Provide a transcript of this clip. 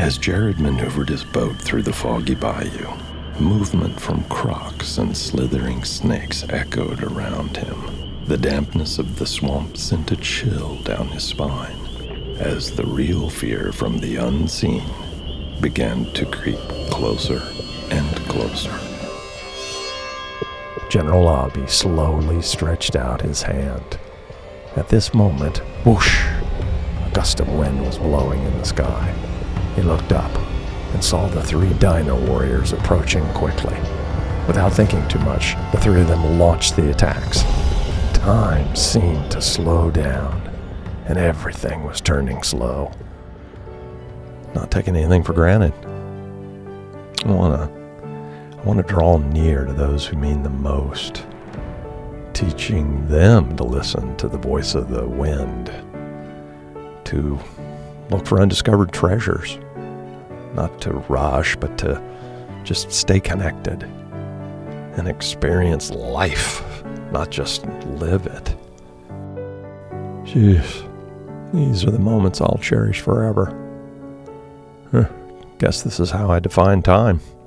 As Jared maneuvered his boat through the foggy bayou, movement from crocs and slithering snakes echoed around him. The dampness of the swamp sent a chill down his spine as the real fear from the unseen began to creep closer and closer. General Obby slowly stretched out his hand. At this moment, whoosh, a gust of wind was blowing in the sky. He looked up and saw the 3 Dino warriors approaching quickly. Without thinking too much, the 3 of them launched the attacks. Time seemed to slow down, and everything was turning slow. Not taking anything for granted. I want to draw near to those who mean the most, teaching them to listen to the voice of the wind, to look for undiscovered treasures, not to rush, but to just stay connected and experience life, not just live it. Jeez, these are the moments I'll cherish forever. Guess this is how I define time.